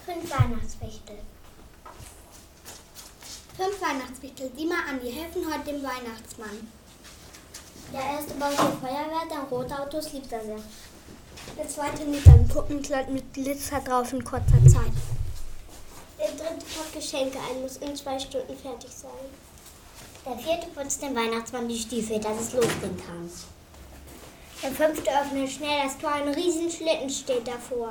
5 Weihnachtswichtel. 5 Weihnachtswichtel. Sieh mal an, die helfen heute dem Weihnachtsmann. Der erste baut die Feuerwehr, dann rote Autos, liebt er sehr. Der zweite näht ein Puppenkleid mit Glitzer drauf in kurzer Zeit. Der dritte packt Geschenke ein, muss in 2 Stunden fertig sein. Der vierte putzt dem Weihnachtsmann die Stiefel, dass es losgehen kann. Der fünfte öffnet schnell das Tor, ein Riesenschlitten steht davor.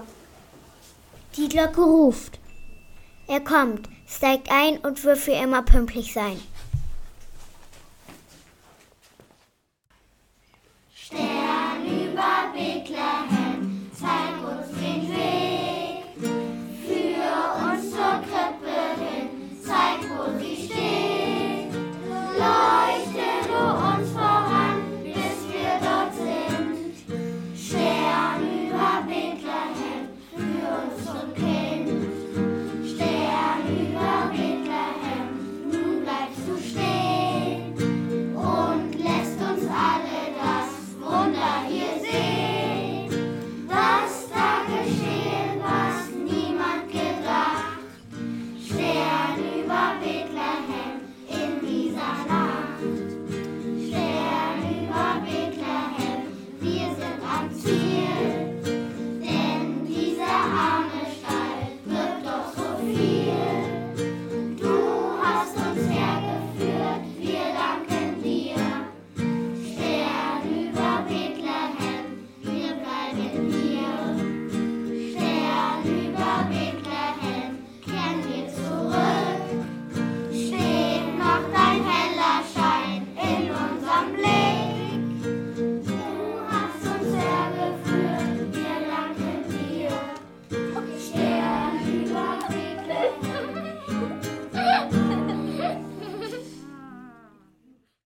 Die Glocke ruft. Er kommt, steigt ein und wird für immer pünktlich sein.